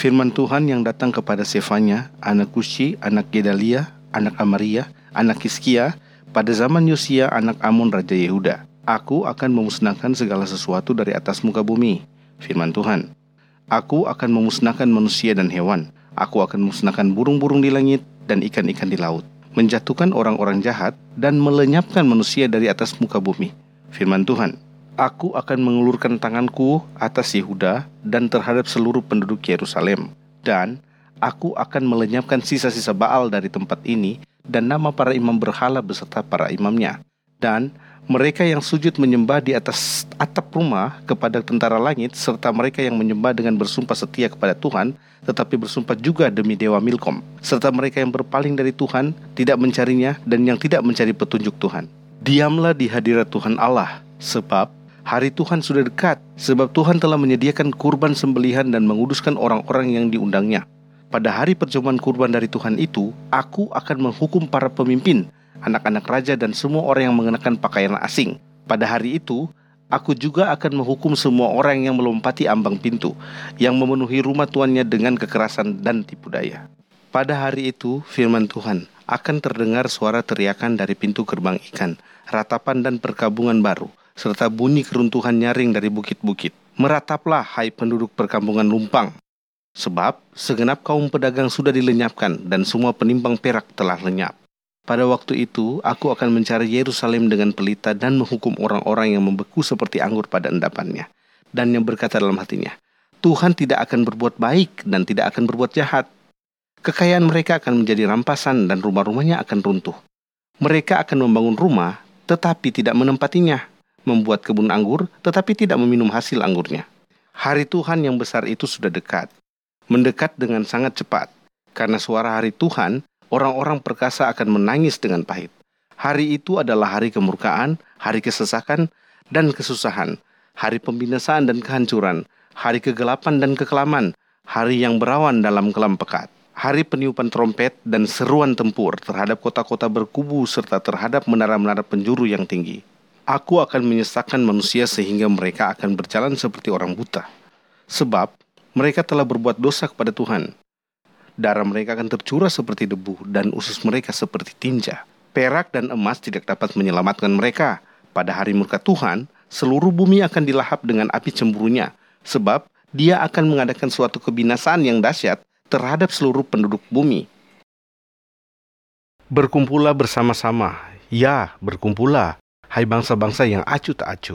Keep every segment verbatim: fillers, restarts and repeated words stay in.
Firman Tuhan yang datang kepada Sefanya, anak Kushi, anak Gedalia, anak Amaria, anak Hizkia, pada zaman Yosia, anak Amon, Raja Yehuda. Aku akan memusnahkan segala sesuatu dari atas muka bumi. Firman Tuhan. Aku akan memusnahkan manusia dan hewan. Aku akan memusnahkan burung-burung di langit dan ikan-ikan di laut. Menjatuhkan orang-orang jahat dan melenyapkan manusia dari atas muka bumi. Firman Tuhan. Aku akan mengulurkan tanganku atas Yehuda dan terhadap seluruh penduduk Yerusalem. Dan aku akan melenyapkan sisa-sisa Baal dari tempat ini dan nama para imam berhala beserta para imamnya. Dan mereka yang sujud menyembah di atas atap rumah kepada tentara langit, serta mereka yang menyembah dengan bersumpah setia kepada Tuhan, tetapi bersumpah juga demi Dewa Milkom, serta mereka yang berpaling dari Tuhan, tidak mencarinya, dan yang tidak mencari petunjuk Tuhan. Diamlah di hadirat Tuhan Allah, sebab hari Tuhan sudah dekat, sebab Tuhan telah menyediakan kurban sembelihan dan menguduskan orang-orang yang diundangnya. Pada hari perjamuan kurban dari Tuhan itu, aku akan menghukum para pemimpin, anak-anak raja dan semua orang yang mengenakan pakaian asing. Pada hari itu, aku juga akan menghukum semua orang yang melompati ambang pintu, yang memenuhi rumah tuannya dengan kekerasan dan tipu daya. Pada hari itu, firman Tuhan, akan terdengar suara teriakan dari pintu gerbang ikan, ratapan dan perkabungan baru, serta bunyi keruntuhan nyaring dari bukit-bukit. Merataplah, hai penduduk perkampungan lumpang, sebab segenap kaum pedagang sudah dilenyapkan dan semua penimbang perak telah lenyap. Pada waktu itu, aku akan mencari Yerusalem dengan pelita dan menghukum orang-orang yang membeku seperti anggur pada endapannya, dan yang berkata dalam hatinya, Tuhan tidak akan berbuat baik dan tidak akan berbuat jahat. Kekayaan mereka akan menjadi rampasan dan rumah-rumahnya akan runtuh. Mereka akan membangun rumah, tetapi tidak menempatinya, membuat kebun anggur, tetapi tidak meminum hasil anggurnya. Hari Tuhan yang besar itu sudah dekat, mendekat dengan sangat cepat. Karena suara hari Tuhan, orang-orang perkasa akan menangis dengan pahit. Hari itu adalah hari kemurkaan, hari kesesakan dan kesusahan, hari pembinasaan dan kehancuran, hari kegelapan dan kekelaman, hari yang berawan dalam kelam pekat, hari peniupan trompet dan seruan tempur terhadap kota-kota berkubu serta terhadap menara-menara penjuru yang tinggi. Aku akan menyesakkan manusia sehingga mereka akan berjalan seperti orang buta. Sebab mereka telah berbuat dosa kepada Tuhan. Darah mereka akan tercurah seperti debu dan usus mereka seperti tinja. Perak dan emas tidak dapat menyelamatkan mereka. Pada hari murka Tuhan, seluruh bumi akan dilahap dengan api cemburunya. Sebab dia akan mengadakan suatu kebinasaan yang dahsyat terhadap seluruh penduduk bumi. Berkumpullah bersama-sama, ya berkumpullah, hai bangsa-bangsa yang acuh tak acuh.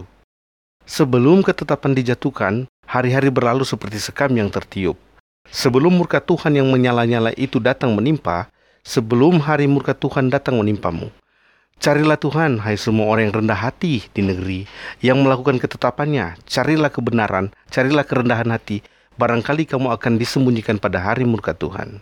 Sebelum ketetapan dijatuhkan, hari-hari berlalu seperti sekam yang tertiup. Sebelum murka Tuhan yang menyala-nyala itu datang menimpa, sebelum hari murka Tuhan datang menimpamu. Carilah Tuhan, hai semua orang yang rendah hati di negeri, yang melakukan ketetapannya. Carilah kebenaran, carilah kerendahan hati, barangkali kamu akan disembunyikan pada hari murka Tuhan.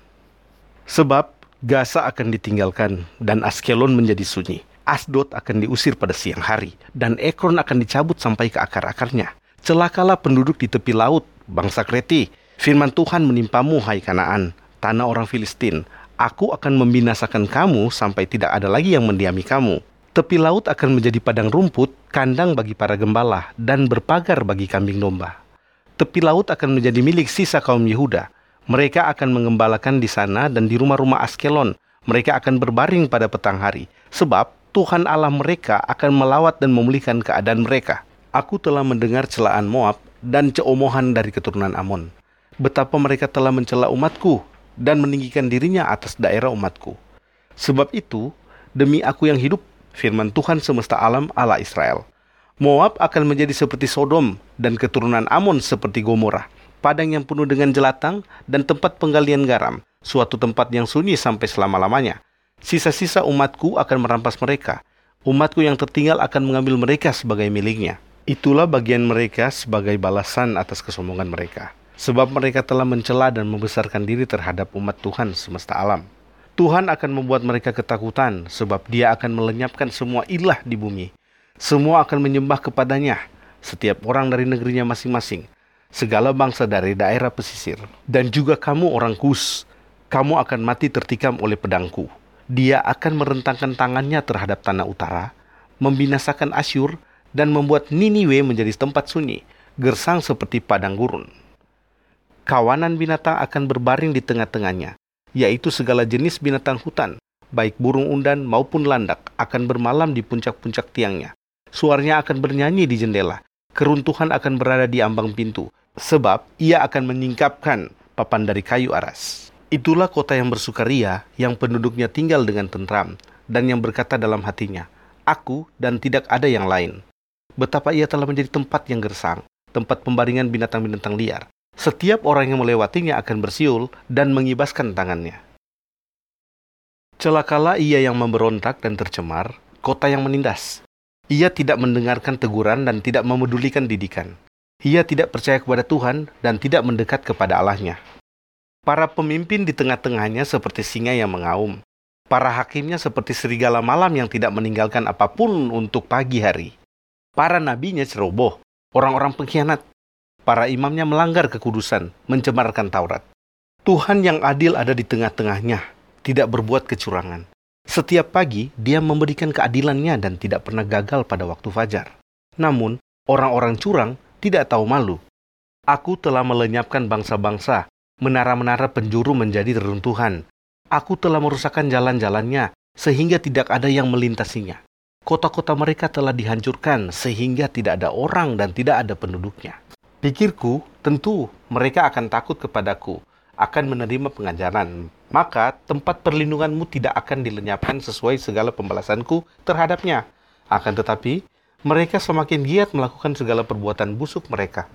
Sebab Gaza akan ditinggalkan, dan Askelon menjadi sunyi. Asdod akan diusir pada siang hari, dan Ekron akan dicabut sampai ke akar-akarnya. Celakalah penduduk di tepi laut, bangsa Kreti. Firman Tuhan menimpamu, hai Kanaan, tanah orang Filistin. Aku akan membinasakan kamu sampai tidak ada lagi yang mendiami kamu. Tepi laut akan menjadi padang rumput, kandang bagi para gembala, dan berpagar bagi kambing domba. Tepi laut akan menjadi milik sisa kaum Yehuda. Mereka akan mengembalakan di sana dan di rumah-rumah Askelon. Mereka akan berbaring pada petang hari, sebab Tuhan Allah mereka akan melawat dan memulihkan keadaan mereka. Aku telah mendengar celaan Moab dan ceomohan dari keturunan Amon. Betapa mereka telah mencela umatku dan meninggikan dirinya atas daerah umatku. Sebab itu, demi aku yang hidup, firman Tuhan semesta alam Allah Israel, Moab akan menjadi seperti Sodom dan keturunan Amon seperti Gomorrah, padang yang penuh dengan jelatang dan tempat penggalian garam, suatu tempat yang sunyi sampai selama-lamanya. Sisa-sisa umatku akan merampas mereka. Umatku yang tertinggal akan mengambil mereka sebagai miliknya. Itulah bagian mereka sebagai balasan atas kesombongan mereka. Sebab mereka telah mencela dan membesarkan diri terhadap umat Tuhan semesta alam. Tuhan akan membuat mereka ketakutan, sebab dia akan melenyapkan semua ilah di bumi. Semua akan menyembah kepadanya, setiap orang dari negerinya masing-masing, segala bangsa dari daerah pesisir. Dan juga kamu orang Kus, kamu akan mati tertikam oleh pedangku. Dia akan merentangkan tangannya terhadap tanah utara, membinasakan Asyur, dan membuat Niniwe menjadi tempat sunyi, gersang seperti padang gurun. Kawanan binatang akan berbaring di tengah-tengahnya, yaitu segala jenis binatang hutan, baik burung undan maupun landak, akan bermalam di puncak-puncak tiangnya. Suaranya akan bernyanyi di jendela, keruntuhan akan berada di ambang pintu, sebab ia akan menyingkapkan papan dari kayu aras. Itulah kota yang bersukaria, yang penduduknya tinggal dengan tentram, dan yang berkata dalam hatinya, Aku dan tidak ada yang lain. Betapa ia telah menjadi tempat yang gersang, tempat pembaringan binatang-binatang liar. Setiap orang yang melewatinya akan bersiul dan mengibaskan tangannya. Celakalah ia yang memberontak dan tercemar, kota yang menindas. Ia tidak mendengarkan teguran dan tidak memedulikan didikan. Ia tidak percaya kepada Tuhan dan tidak mendekat kepada Allahnya. Para pemimpin di tengah-tengahnya seperti singa yang mengaum. Para hakimnya seperti serigala malam yang tidak meninggalkan apapun untuk pagi hari. Para nabinya ceroboh, orang-orang pengkhianat. Para imamnya melanggar kekudusan, mencemarkan Taurat. Tuhan yang adil ada di tengah-tengahnya, tidak berbuat kecurangan. Setiap pagi, dia memberikan keadilannya dan tidak pernah gagal pada waktu fajar. Namun, orang-orang curang tidak tahu malu. Aku telah melenyapkan bangsa-bangsa, menara-menara penjuru menjadi reruntuhan. Aku telah merusakkan jalan-jalannya, sehingga tidak ada yang melintasinya. Kota-kota mereka telah dihancurkan, sehingga tidak ada orang dan tidak ada penduduknya. Pikirku, tentu mereka akan takut kepadaku, akan menerima pengajaran. Maka tempat perlindunganmu tidak akan dilenyapkan sesuai segala pembalasanku terhadapnya. Akan tetapi, mereka semakin giat melakukan segala perbuatan busuk mereka.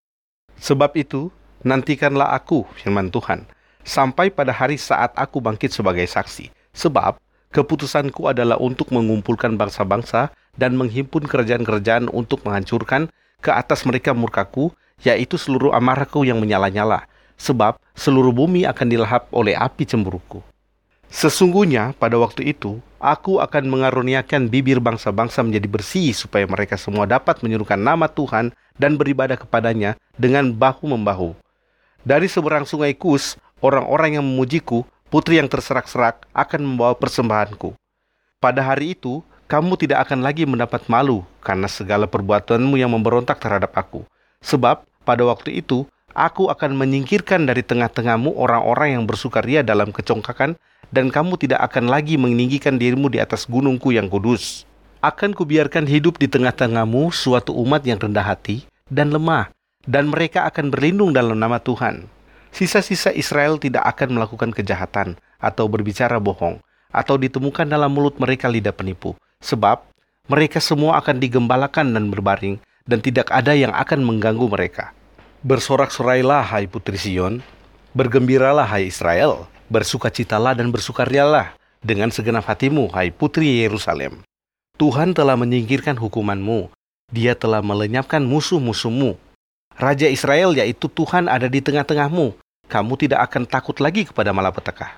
Sebab itu, nantikanlah aku, firman Tuhan, sampai pada hari saat aku bangkit sebagai saksi. Sebab, keputusanku adalah untuk mengumpulkan bangsa-bangsa dan menghimpun kerajaan-kerajaan untuk menghancurkan ke atas mereka murkaku, yaitu seluruh amarahku yang menyala-nyala, sebab seluruh bumi akan dilahap oleh api cemburuku. Sesungguhnya pada waktu itu, aku akan mengaruniakan bibir bangsa-bangsa menjadi bersih supaya mereka semua dapat menyerukan nama Tuhan dan beribadah kepadanya dengan bahu-membahu. Dari seberang sungai Kus, orang-orang yang memujiku, putri yang terserak-serak, akan membawa persembahanku. Pada hari itu, kamu tidak akan lagi mendapat malu karena segala perbuatanmu yang memberontak terhadap aku. Sebab pada waktu itu, aku akan menyingkirkan dari tengah-tengahmu orang-orang yang bersukaria dalam kecongkakan, dan kamu tidak akan lagi meninggikan dirimu di atas gunungku yang kudus. Akan kubiarkan hidup di tengah-tengahmu suatu umat yang rendah hati dan lemah, dan mereka akan berlindung dalam nama Tuhan. Sisa-sisa Israel tidak akan melakukan kejahatan, atau berbicara bohong, atau ditemukan dalam mulut mereka lidah penipu. Sebab mereka semua akan digembalakan dan berbaring, dan tidak ada yang akan mengganggu mereka. Bersorak-sorailah, hai putri Sion, bergembiralah, hai Israel, bersukacitalah dan bersukarialah dengan segenap hatimu, hai putri Yerusalem. Tuhan telah menyingkirkan hukumanmu, dia telah melenyapkan musuh-musuhmu. Raja Israel, yaitu Tuhan, ada di tengah-tengahmu, kamu tidak akan takut lagi kepada malapetaka.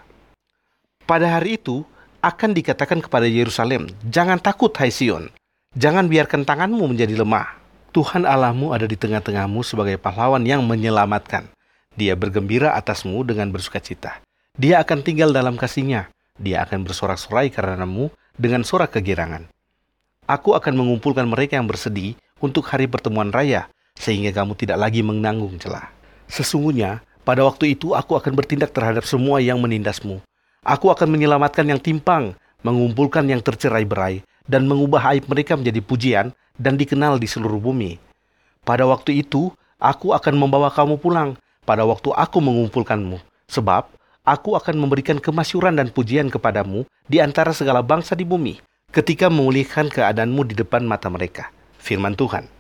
Pada hari itu, akan dikatakan kepada Yerusalem, jangan takut, hai Sion, jangan biarkan tanganmu menjadi lemah. Tuhan Allahmu ada di tengah-tengahmu sebagai pahlawan yang menyelamatkan. Dia bergembira atasmu dengan bersukacita. Dia akan tinggal dalam kasih-Nya. Dia akan bersorak-sorai karenamu dengan sorak kegirangan. Aku akan mengumpulkan mereka yang bersedih untuk hari pertemuan raya, sehingga kamu tidak lagi menanggung celah. Sesungguhnya, pada waktu itu aku akan bertindak terhadap semua yang menindasmu. Aku akan menyelamatkan yang timpang, mengumpulkan yang tercerai-berai, dan mengubah aib mereka menjadi pujian dan dikenal di seluruh bumi. Pada waktu itu, aku akan membawa kamu pulang, pada waktu aku mengumpulkanmu. Sebab, aku akan memberikan kemasyuran dan pujian kepadamu di antara segala bangsa di bumi, ketika memulihkan keadaanmu di depan mata mereka. Firman Tuhan.